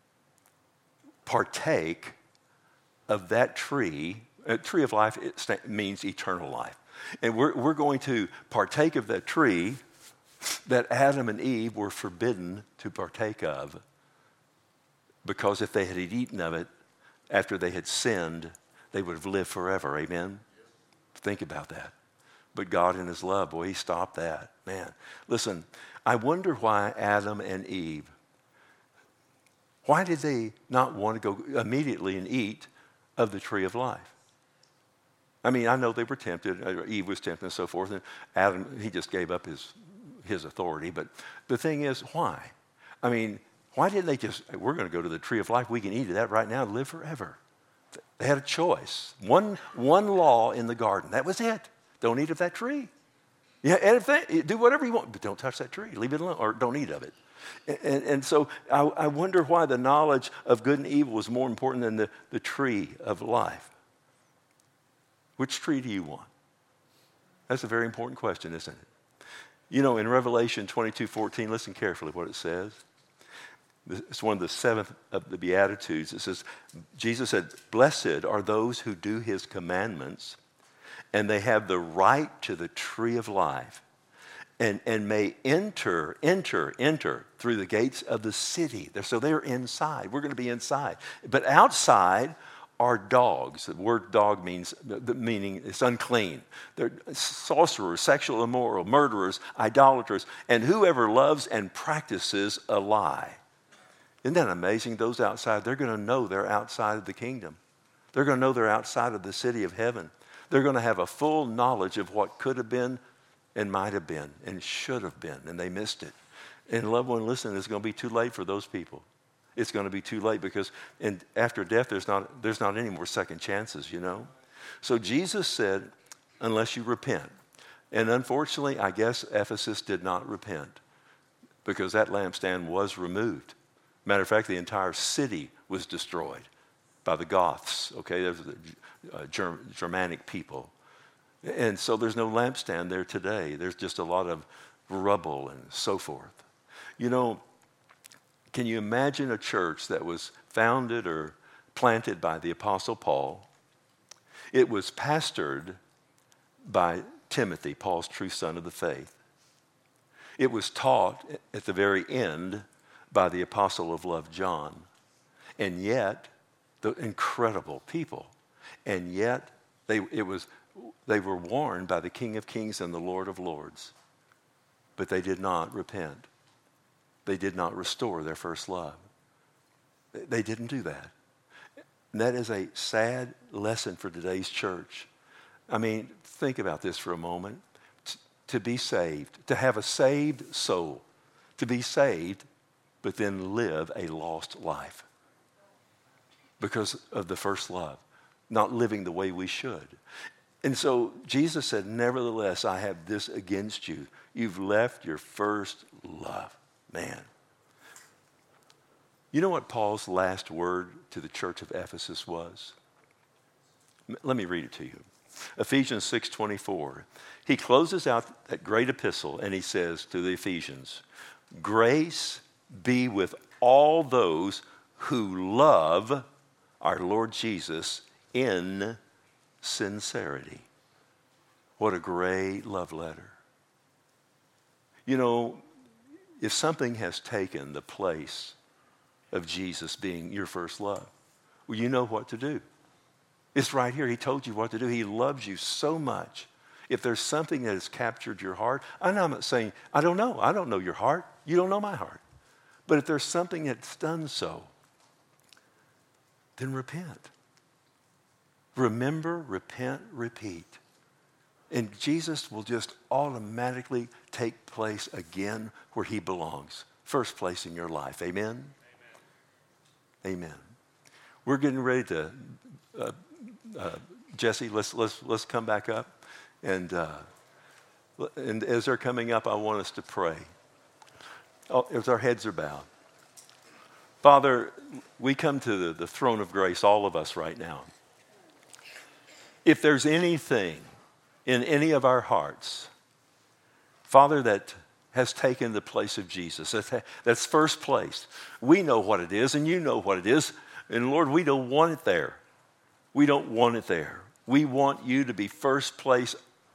partake of that tree. Tree of life means eternal life. And we're going to partake of that tree that Adam and Eve were forbidden to partake of, because if they had eaten of it after they had sinned, they would have lived forever. Amen? Think about that. But God in his love, boy, he stopped that. Man, listen, I wonder why Adam and Eve, why did they not want to go immediately and eat of the tree of life? I mean, I know they were tempted. Eve was tempted and so forth. And Adam, he just gave up his authority. But the thing is, why? I mean, why didn't they just, we're going to go to the tree of life. We can eat of that right now and live forever. They had a choice. One law in the garden. That was it. Don't eat of that tree. Yeah, and do whatever you want, but don't touch that tree. Leave it alone, or don't eat of it. And so I wonder why the knowledge of good and evil was more important than the tree of life. Which tree do you want? That's a very important question, isn't it? You know, in Revelation 22:14, listen carefully what it says. It's one of the 7th of the Beatitudes. It says, Jesus said, blessed are those who do his commandments, and they have the right to the tree of life, and may enter through the gates of the city. So they're inside. We're going to be inside. But outside are dogs. The word dog means, the meaning it's unclean. They're sorcerers, sexual immoral, murderers, idolaters, and whoever loves and practices a lie. Isn't that amazing? Those outside, they're going to know they're outside of the kingdom. They're going to know they're outside of the city of heaven. They're going to have a full knowledge of what could have been and might have been and should have been, and they missed it. And loved one, listen, it's going to be too late for those people. It's going to be too late because after death, there's not any more second chances, you know. So Jesus said, unless you repent. And unfortunately, I guess Ephesus did not repent because that lampstand was removed. Matter of fact, the entire city was destroyed by the Goths, okay? There's the Germanic people. And so there's no lampstand there today. There's just a lot of rubble and so forth. You know, can you imagine a church that was founded or planted by the Apostle Paul? It was pastored by Timothy, Paul's true son of the faith. It was taught at the very end by the apostle of love, John. And yet, the incredible people. And yet, they were warned by the King of Kings and the Lord of Lords. But they did not repent. They did not restore their first love. They didn't do that. And that is a sad lesson for today's church. I mean, think about this for a moment. To be saved, to have a saved soul, to be saved, but then live a lost life because of the first love, not living the way we should. And so Jesus said, nevertheless, I have this against you. You've left your first love. Man. You know what Paul's last word to the church of Ephesus was? Let me read it to you. Ephesians 6:24. He closes out that great epistle and he says to the Ephesians, Grace be with all those who love our Lord Jesus in sincerity. What a great love letter. You know, if something has taken the place of Jesus being your first love, well, you know what to do. It's right here. He told you what to do. He loves you so much. If there's something that has captured your heart, I'm not saying, I don't know. I don't know your heart. You don't know my heart. But if there's something that's done so, then repent. Remember, repent, repeat. And Jesus will just automatically take place again where he belongs. First place in your life. Amen? Amen. Amen. We're getting ready to, Jesse, let's come back up. And as they're coming up, I want us to pray. As our heads are bowed. Father, we come to the throne of grace, all of us right now. If there's anything in any of our hearts, Father, that has taken the place of Jesus, that's first place. We know what it is, and you know what it is. And Lord, we don't want it there. We don't want it there. We want you to be first place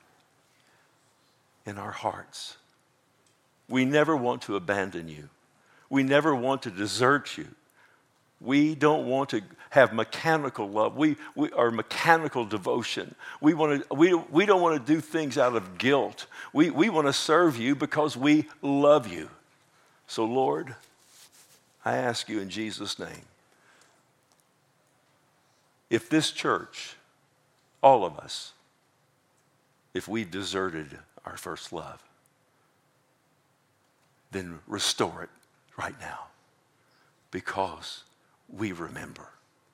in our hearts. We never want to abandon you. We never want to desert you. We don't want to have mechanical love. We are mechanical devotion. We don't want to do things out of guilt. We want to serve you because we love you. So Lord, I ask you in Jesus' name, if this church, all of us, if we've deserted our first love, then restore it right now because we remember,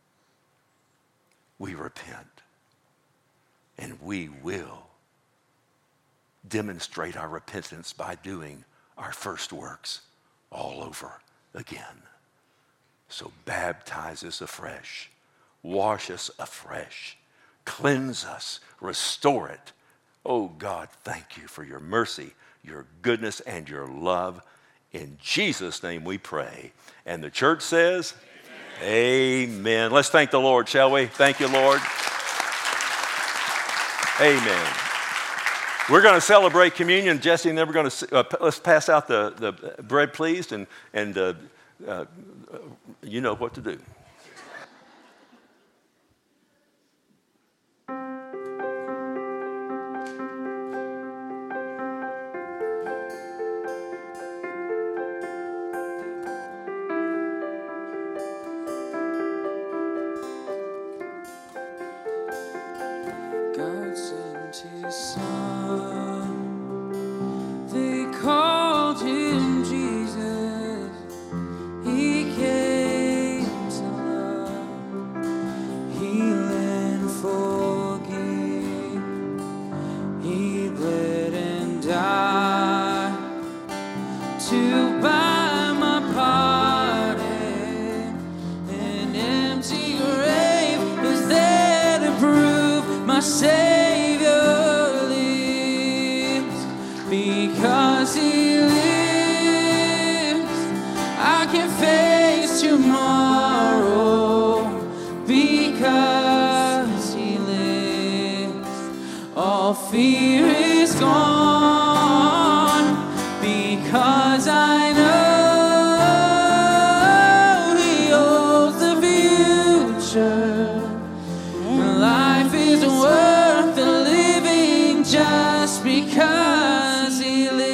we repent, and we will demonstrate our repentance by doing our first works all over again. So baptize us afresh, wash us afresh, cleanse us, restore it. Oh God, thank you for your mercy, your goodness, and your love. In Jesus' name we pray. And the church says, Amen. Let's thank the Lord, shall we? Thank you, Lord. Amen. We're going to celebrate communion. Jesse and then we're going to, let's pass out the bread, please, and you know what to do. God sent his son, they called him Jesus. He came to love, heal and forgive. He bled and died to buy my pardon. An empty grave is there to prove my Savior lives. Because he lives, I can face tomorrow. Because he lives, all fear is gone. Because I know he holds the future. Life is worth the living just because he lives.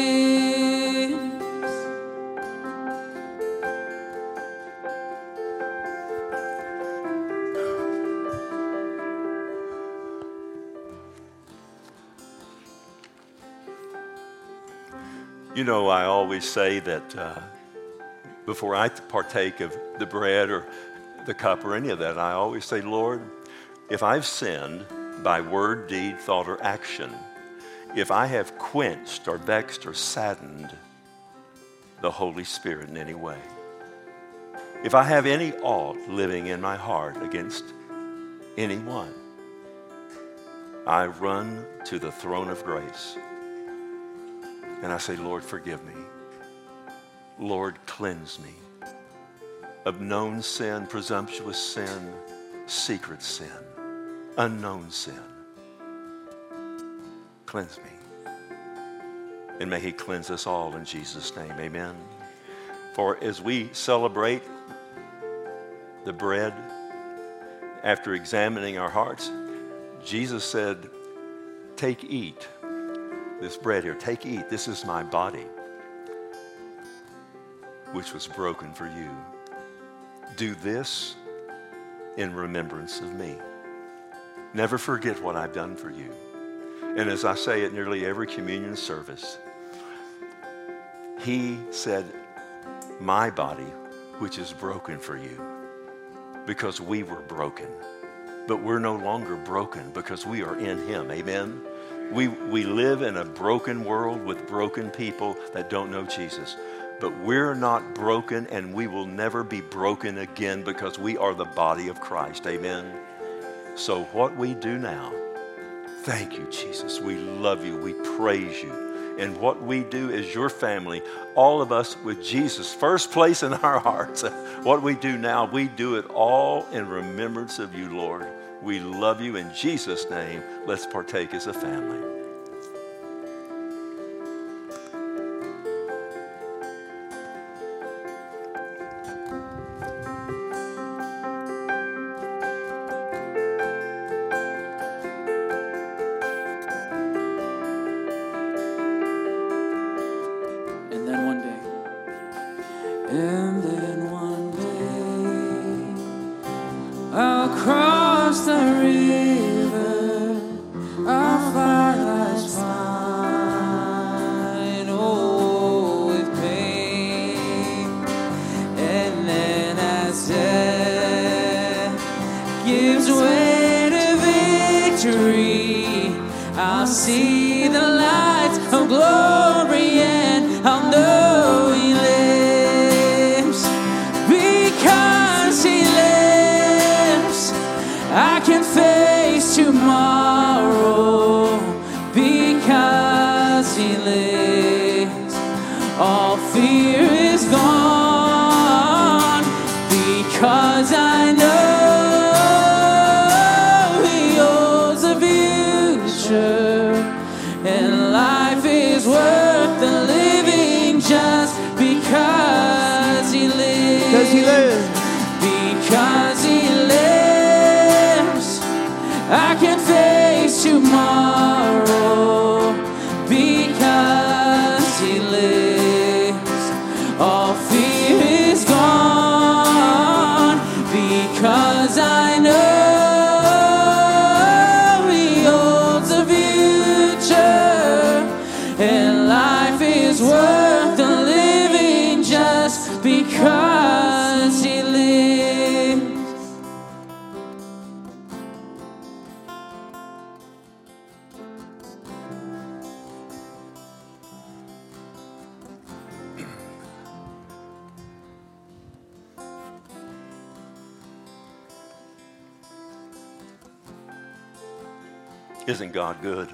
You know, I always say that before I partake of the bread or the cup or any of that, I always say, Lord, if I've sinned by word, deed, thought, or action, if I have quenched or vexed or saddened the Holy Spirit in any way, if I have any aught living in my heart against anyone, I run to the throne of grace and I say, Lord, forgive me. Lord, cleanse me of known sin, presumptuous sin, secret sin, unknown sin. Cleanse me. And may he cleanse us all in Jesus' name. Amen. For as we celebrate the bread, after examining our hearts, Jesus said, take, eat this bread here. Take, eat. This is my body, which was broken for you. Do this in remembrance of me. Never forget what I've done for you. And as I say at nearly every communion service, he said, my body, which is broken for you, because we were broken. But we're no longer broken because we are in him. Amen? We live in a broken world with broken people that don't know Jesus. But we're not broken, and we will never be broken again because we are the body of Christ. Amen? So what we do now, thank you, Jesus. We love you. We praise you. And what we do as your family, all of us with Jesus first place in our hearts, what we do now, we do it all in remembrance of you, Lord. We love you. In Jesus' name, let's partake as a family. And then one day I'll cross the river, I'll fight life's fine, oh, with pain. And then as death gives way to victory, I'll see the light of glory and I'll know he lives. I can face tomorrow because he lives. All fear is gone because I know he holds the future, and life is worth the living just because he lives. Because he lives. Because he lives. I can face tomorrow because he lives. All fear is gone because I know he holds the future, and life is worth the living just because he lives. Isn't God good?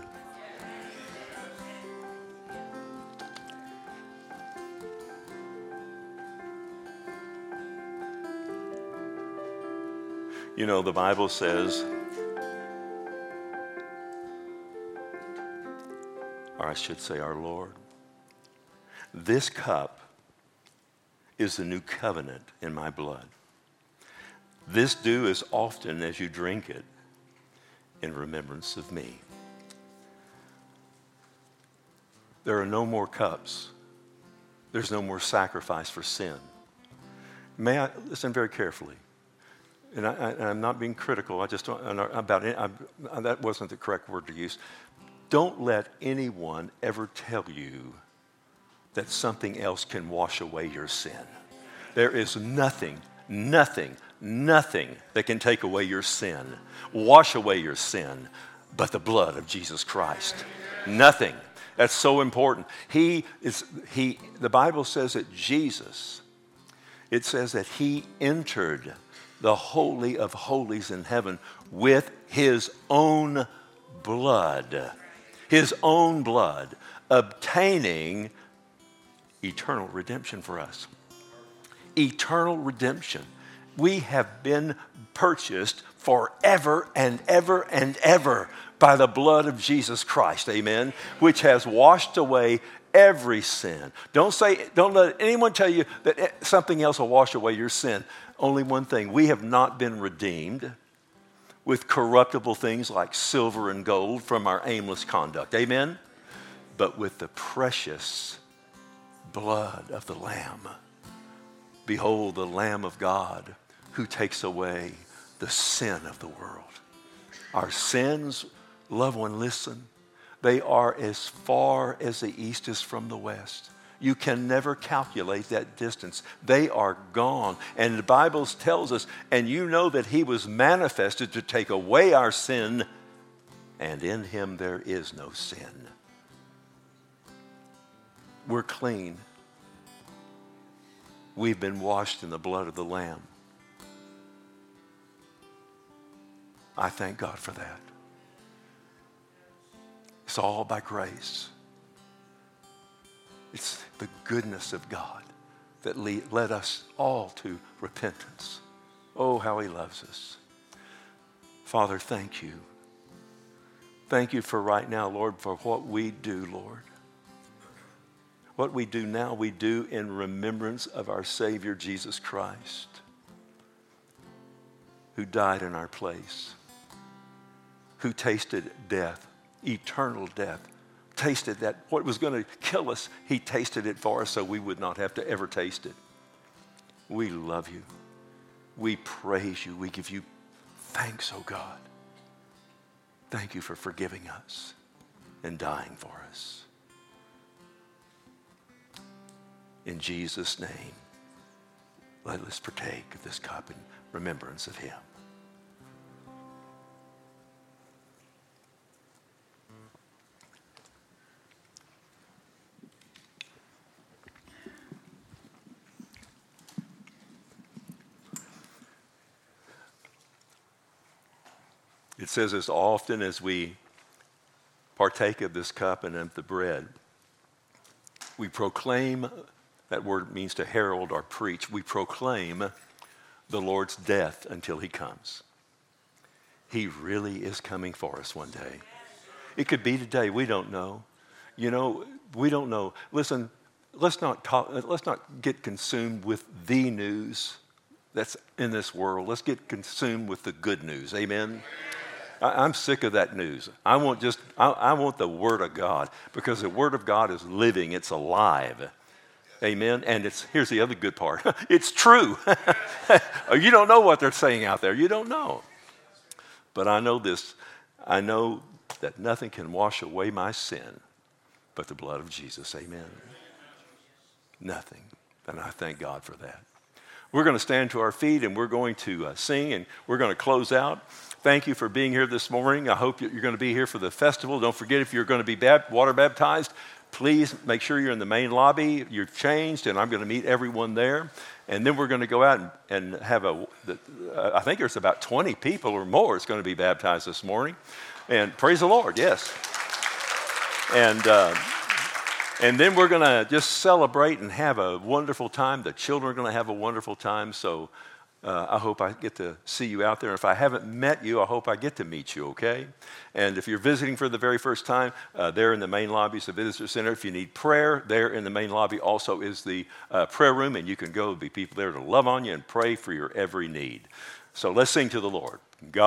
You know, the Bible says, or I should say our Lord, this cup is the new covenant in my blood. This do as often as you drink it in remembrance of me. There are no more cups. There's no more sacrifice for sin. May I listen very carefully? And I'm not being critical. I just don't about it. That wasn't the correct word to use. Don't let anyone ever tell you that something else can wash away your sin. There is nothing that can take away your sin, wash away your sin, but the blood of Jesus Christ. Nothing. That's so important. The Bible says that Jesus, it says that he entered the Holy of Holies in heaven with his own blood, obtaining eternal redemption for us. Eternal redemption. We have been purchased forever and ever and ever by the blood of Jesus Christ, amen, which has washed away every sin. Don't let anyone tell you that something else will wash away your sin. Only one thing. We have not been redeemed with corruptible things like silver and gold from our aimless conduct, amen, but with the precious blood of the Lamb. Behold, the Lamb of God who takes away the sin of the world. Our sins, loved one, listen, they are as far as the east is from the west. You can never calculate that distance. They are gone. And the Bible tells us, and you know that he was manifested to take away our sin, and in him there is no sin. We're clean. We've been washed in the blood of the Lamb. I thank God for that. It's all by grace. It's the goodness of God that led us all to repentance. Oh, how he loves us. Father, thank you. Thank you for right now, Lord, for what we do, Lord. What we do now, we do in remembrance of our Savior, Jesus Christ, who died in our place, who tasted death, eternal death, tasted that what was going to kill us, he tasted it for us so we would not have to ever taste it. We love you. We praise you. We give you thanks, oh God. Thank you for forgiving us and dying for us. In Jesus' name, let us partake of this cup in remembrance of him. It says, as often as we partake of this cup and of the bread, we proclaim, that word means to herald or preach, we proclaim the Lord's death until he comes. He really is coming for us one day. It could be today. We don't know. You know, we don't know. Listen, let's not get consumed with the news that's in this world. Let's get consumed with the good news. Amen. I'm sick of that news. I want the Word of God, because the Word of God is living. It's alive. Amen. And here's the other good part. It's true. You don't know what they're saying out there. You don't know. But I know this. I know that nothing can wash away my sin but the blood of Jesus. Amen. Nothing. And I thank God for that. We're going to stand to our feet and we're going to sing, and we're going to close out. Thank you for being here this morning. I hope you're going to be here for the festival. Don't forget, if you're going to be water baptized, please make sure you're in the main lobby. You're changed, and I'm going to meet everyone there. And then we're going to go out and have I think there's about 20 people or more that's going to be baptized this morning. And praise the Lord, yes. And then we're going to just celebrate and have a wonderful time. The children are going to have a wonderful time. So I hope I get to see you out there. If I haven't met you, I hope I get to meet you, okay? And if you're visiting for the very first time, there in the main lobby is the visitor center. If you need prayer, there in the main lobby also is the prayer room, and you can go. There'll be people there to love on you and pray for your every need. So let's sing to the Lord. God